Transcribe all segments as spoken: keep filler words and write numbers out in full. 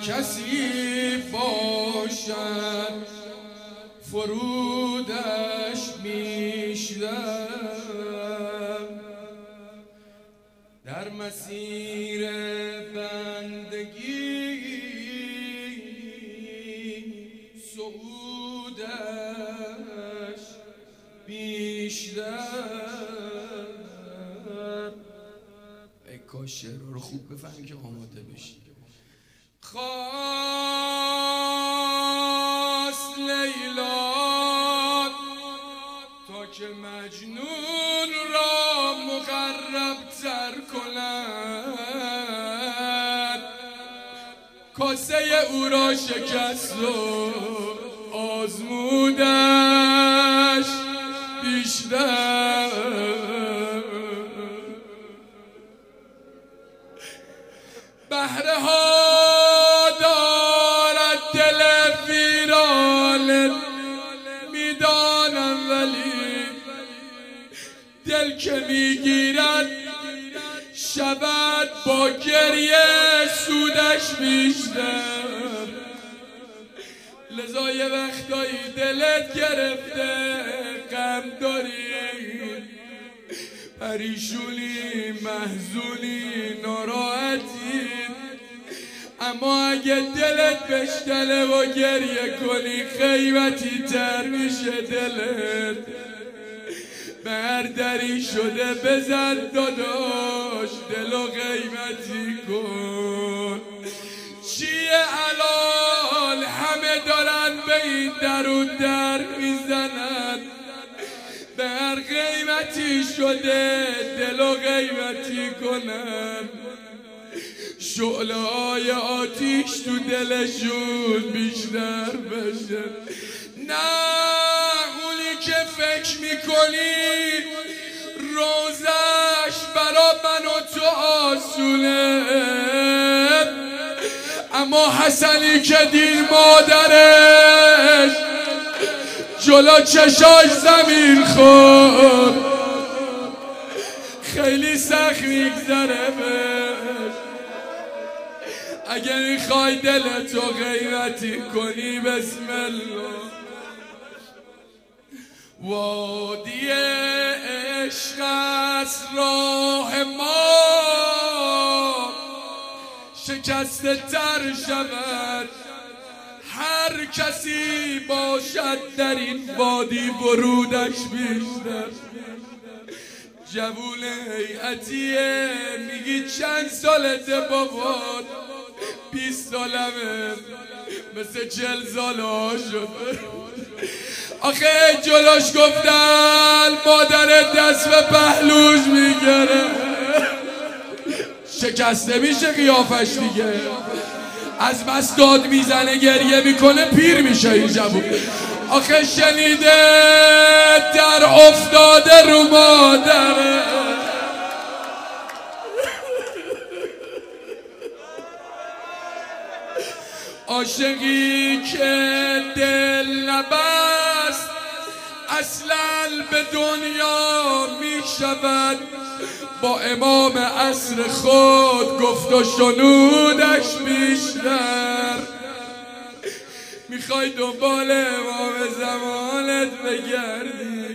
کسی باشد فرودش میشدم در مسیر بندگی صعودش بیشتر. ای کاش شعر رو خوب بفهمی که آماده بشی. خواست لیلا تا که مجنون را مقرب تر کند، کاسه او را شکست و آزمودش بیشتر. بهره ها دارد دل ویران میدانم، ولی دل که میگیرد شود با گریه سودش بیشتر. لذا یه وقتایی دلت گرفته غم داری، پریشونی، محزونی، ناراحتی، اما اگه دلت بشتله و گریه کنی خیبتی تر میشه دلت. به هر دری شده بزن داداش دل و غیبتی کن. چیه الان همه دارن به این در و در میزنن، به هر غیبتی شده دل و غیبتی کنن. شعله های آتیش تو دلشون بیشتر بشه. نه اونی که فکر میکنی روزش برا من و تو آسونه، اما حسنی که دیر مادرش جلو چشاش زمین خورد خیلی سخت میگذره بهش. اگه میخوای دلتو غیرتی کنی بسم الله. وادی عشق است راه ما، شکسته تر شود هر کسی باشد در این وادی ورودش بیشتر. جوون هیئتیه میگی چند سالته بابا؟ بیست سالمه، مثل چل ساله ها شده. آخه جلوش گفتن مادر دست به پهلوش میگره، شکسته میشه قیافش دیگه، از بس داد میزنه گریه میکنه پیر میشه این جوون. آخه شنیده در افتاده رو مادره، عاشقی که دل نبست اصلا به دنیا می شود، با امام عصر خود گفت و شنودش بیشتر. میخوای دنبال امام زمانت بگردی،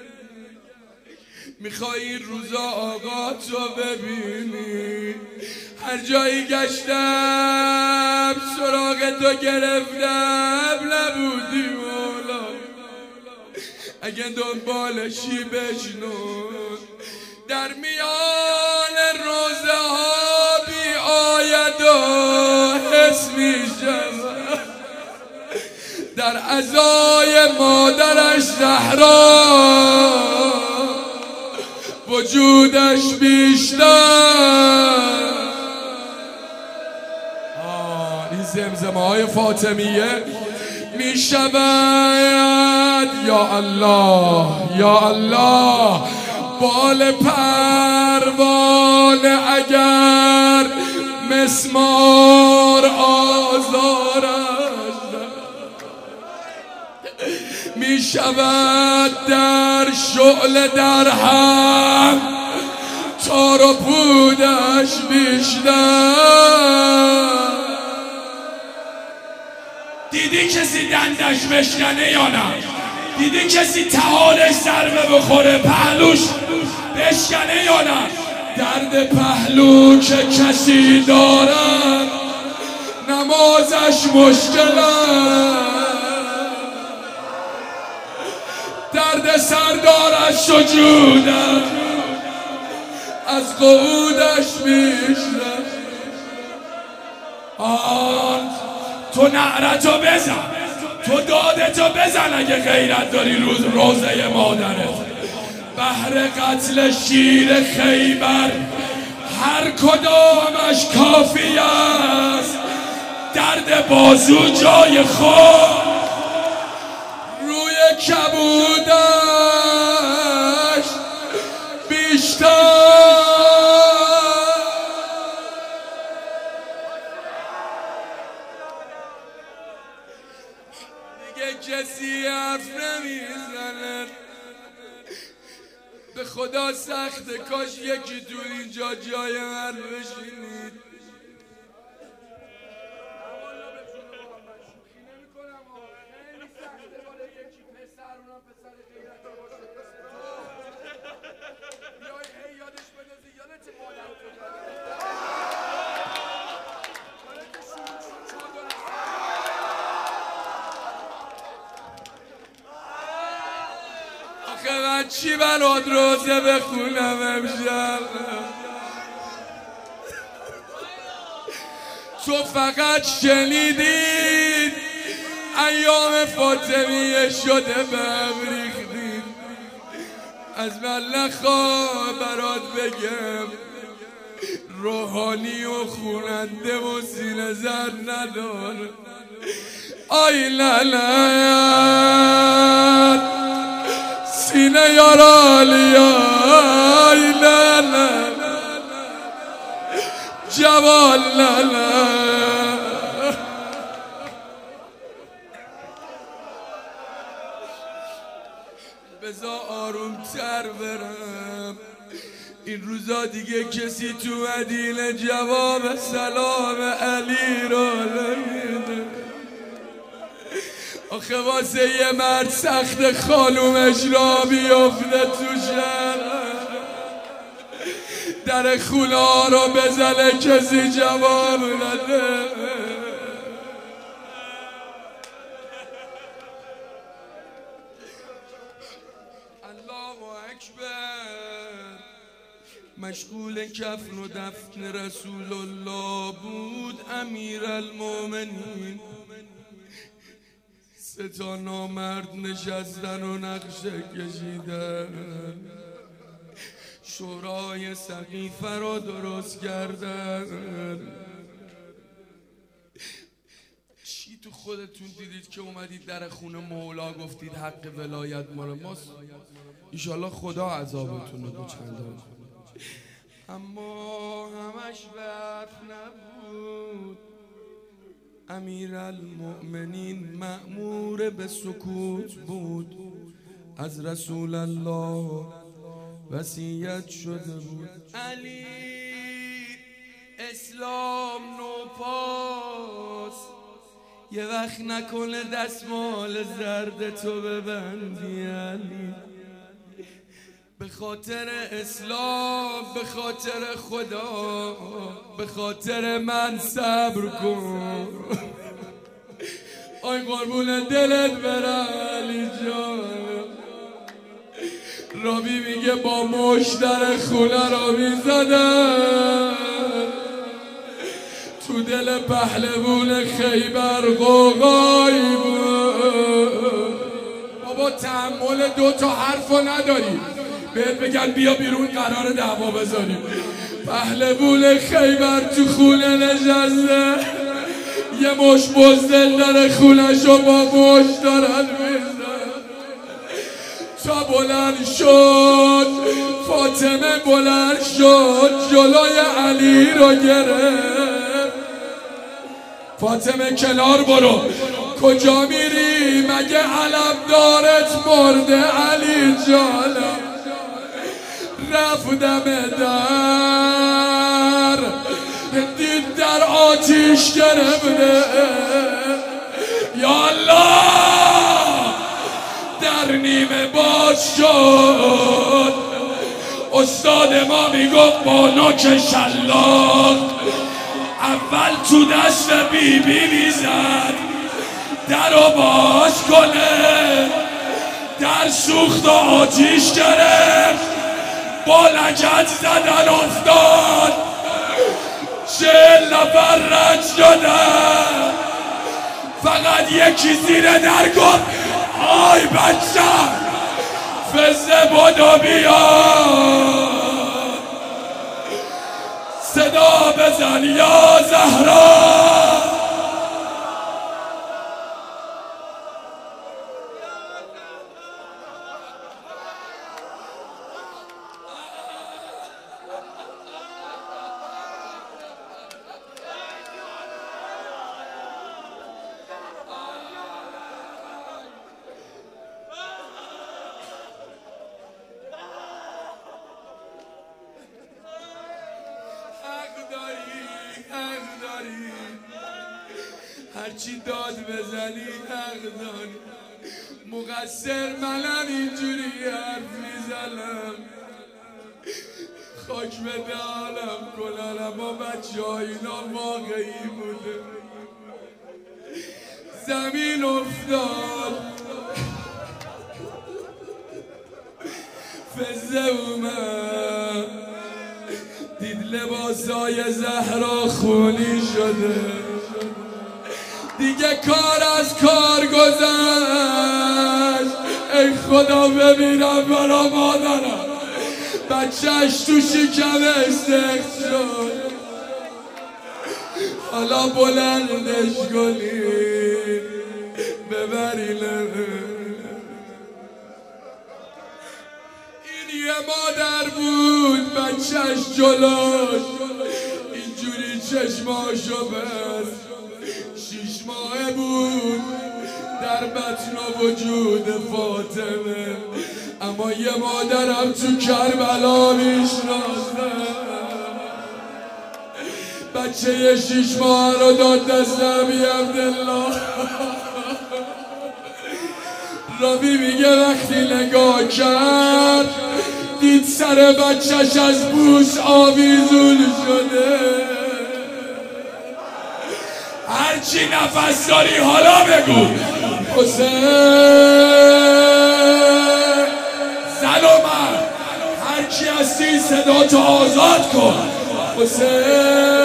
میخوای این روزا آقا تو ببینی. هر جایی گشتم سراغ تو گرفتم نبودی مولا، اگه دنبالشی بشنون. در میان روزه ها بی آید و حس می شود، در عزای مادرش زهرا وجودش بیشتر. این زمزمه های فاطمیه می شود. یا الله یا الله، بال پروانه اگر مسمار آزارش می شود، در شعله در هم تار و پودش بیشتر. دیدی کسی دندش بشکنه یا نه؟ دیدی کسی تهالش ضربه بخوره پهلوش بشکنه یا نه؟ درد پهلو که کسی دارد نمازش مشکل است، درد سردارش سجودم از قعودش بیشتر. آن تو نعرتو بزن، تو دادتو بزن اگه غیرت داری روز روزه مادرت. بهر قتل شیر خیبر هر کدامش کافی است، درد بازو جای خود روی کبودش بیشتر. دیگه کسی حرف نمیزنه، به خدا سخته، کاش یکی تو اینجا جای من بشینید. آخه من چی برات روزه بخونم امشب؟ تو فقط شنیدید ایام فاطمیه شده بهم ریختید. از من نخواه برات بگم روحانی و خوننده و سینه زن نداره. آی لعنت سینه یارالی، آی لعنت جوال لعنت. بذار آروم تر برم، این روزا دیگه کسی تو مدینه جواب سلام علی رو نمیده. آخه واسه یه مرد سخت خانومش را بیافته تو شهر، در خونه ها رو بزنه کسی جواب نده. الله اکبر. مشغول کفن و دفن رسول الله بود امیرالمومنین. سه تا نامرد نشستن و نقشه کشیدن، شورای سقیفه را درست کردن. چی تو خودتون دیدید که اومدید در خونه مولا گفتید حق ولایت مال ماست؟ ایشالله خدا عذابتون رو چندان. اما همش برف نبود. امیرالمؤمنین مأمور به سکوت بود، از رسول الله وصیت شده بود. علی اسلام نوپاس، یه وقت نکنه دستمال زرد تو ببندی علی. به خاطر اسلام، به خاطر خدا، به خاطر من صبر کن. آی قربون دلت برم علی جان. رابی میگه با مشت در خونه را میزدن، تو دل پهلوون خیبر قوقایی بود. بابا تحمل دو تا حرفو نداری، بهت بگن بیا بیرون قرار دعوا بذاریم. پهلوون خیبر تو خونه نشسته، یه مش بزدل داره خونشو با مش دارن میزن. تا بلند شد فاطمه، بلند شد جلوی علی رو گرفت. فاطمه کنار برو، کجا میری؟ مگه علم دارت مرده علی جانم؟ رفتم در دید در آتیش گرفته. یا نیمه باز شد. استاد ما میگفت با نوک شلاق اول تو دست بی بی میزد در رو باز کنه. در سوخت و آتیش گرفت، با لگد زدن افتاد. چهل نفر رد شدن، فقط یکی زیر در گفت آی بچه فزه بدو بیاد. صدا بزن یا زهرا. هرچی داد بزنی حق داری. مقصر منم اینجوری حرف میزنم. خاک به دهانم کنن، اما بچه ها اینا واقعی بوده. زمین افتاد، فزه اومد، دید لباسای زهرا خونی شده. دیگه کار از کار گذشت. ای خدا ببینم برا مادرم بچهش تو شکمش سخت شد. حالا بلندش کنید ببرینه. این یه مادر بود بچهش جلوش اینجوری چشماشو بست. شیش ماه بود در بطن و وجود فاطمه، اما یه مادرم تو کربلا میشناسه. بچه یه شیش ماه رو داد دست ابی عبدالله. رابی میگه وقتی نگاه کرد دید سر بچهش از بوس آویزون شده. هرچی نفس داری حالا بگو حسین. زن و مرد هرچی هستی صدا تو آزاد کن حسین.